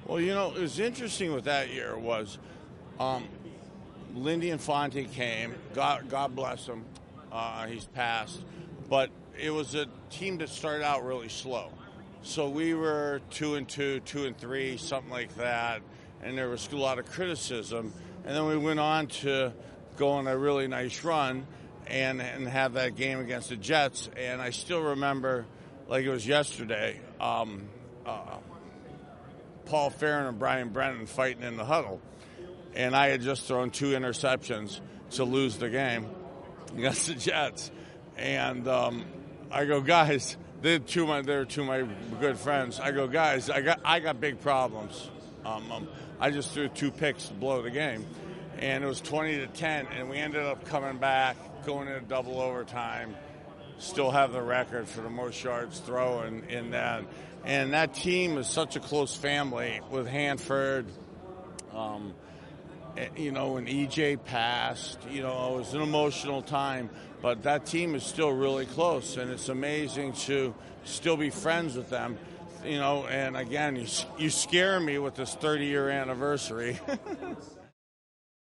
Well, it was interesting with that year was Lindy Infante came. God bless him. He's passed. But it was a team that started out really slow. So we were 2-2, 2-3, something like that. And there was a lot of criticism. And then we went on to go on a really nice run and have that game against the Jets. And I still remember, like it was yesterday, Paul Farron and Brian Brennan fighting in the huddle. And I had just thrown 2 interceptions to lose the game against the Jets. And I go, guys, they're two of my good friends. I go, guys, I got big problems. I just threw 2 picks to blow the game. And it was 20-10, and we ended up coming back, going into double overtime, still have the record for the most yards thrown in that. And that team is such a close family with Hanford. When EJ passed, it was an emotional time. But that team is still really close, and it's amazing to still be friends with them. And again, you scare me with this 30-year anniversary.